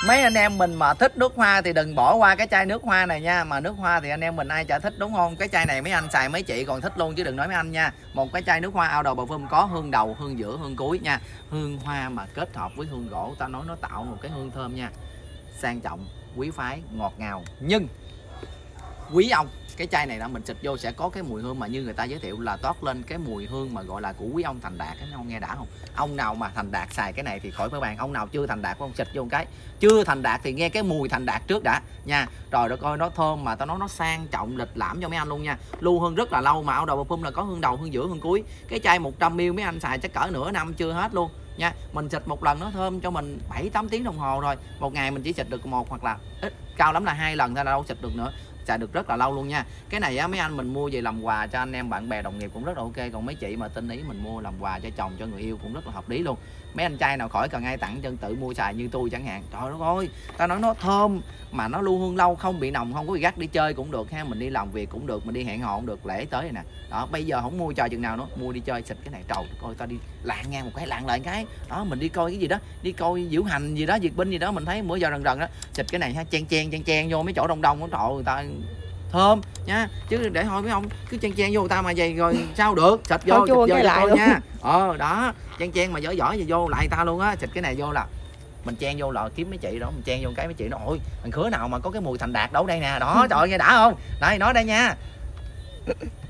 Mấy anh em mình mà thích nước hoa thì đừng bỏ qua cái chai nước hoa này nha. Mà nước hoa thì anh em mình ai chả thích đúng không? Cái chai này mấy anh xài mấy chị còn thích luôn chứ đừng nói mấy anh nha. Một cái chai nước hoa Outdoor Parfum có hương đầu, hương giữa, hương cuối nha. Hương hoa mà kết hợp với hương gỗ, tao nói nó tạo một cái hương thơm nha. Sang trọng, quý phái, ngọt ngào. Nhưng quý ông, cái chai này là mình xịt vô sẽ có cái mùi hương mà như người ta giới thiệu là toát lên cái mùi hương mà gọi là của quý ông thành đạt. Cái ông nghe đã không? Ông nào mà thành đạt xài cái này thì khỏi phải bàn. Ông nào chưa thành đạt không xịt vô một cái. Chưa thành đạt thì nghe cái mùi thành đạt trước đã nha. Rồi đó coi nó thơm mà tao nói nó sang trọng lịch lãm cho mấy anh luôn nha. Lưu hương rất là lâu mà Outdoor Parfum là có hương đầu, hương giữa, hương cuối. Cái chai 100ml mấy anh xài chắc cỡ nửa năm chưa hết luôn nha. Mình xịt một lần nó thơm cho mình 7-8 tiếng đồng hồ rồi. Một ngày mình chỉ xịt được một hoặc là ít, cao lắm là 2 lần thôi, là đâu xịt được nữa. Xài được rất là lâu luôn nha. Cái này á mấy anh mình mua về làm quà cho anh em bạn bè đồng nghiệp cũng rất là ok. Còn mấy chị mà tinh ý mình mua làm quà cho chồng cho người yêu cũng rất là hợp lý luôn. Mấy anh trai nào khỏi cần ai tặng chân tự mua xài như tôi chẳng hạn. Trời đất ơi, tao nói nó thơm mà nó lưu hương lâu, không bị nồng, không có bị gắt. Đi chơi cũng được ha, mình đi làm việc cũng được, mình đi hẹn hò cũng được, lễ tới rồi nè. Đó, bây giờ không mua chờ chừng nào nữa, mua đi chơi xịt cái này. Trời coi tao đi lạng ngang một cái, lạng lại cái đó, mình đi coi cái gì đó, đi coi diễu hành gì đó, duyệt binh gì đó, mình thấy bữa giờ rần rần đó xịt cái này ha, chen vô mấy chỗ đông đông đó, trời ơi, người ta thơm nha. Chứ để thôi mấy ông cứ chen vô người ta mà vậy rồi sao được. Xịt vô chua xịt vô lại thôi luôn nha. Đó, chen mà giỏi thì vô lại ta luôn á. Xịt cái này vô là mình chen vô là kiếm mấy chị đó, mình chen vô cái mấy chị nó ôi thằng khứa nào mà có cái mùi thành đạt đâu đây nè. Đó trời ơi nghe đã không? Đây nói đây nha.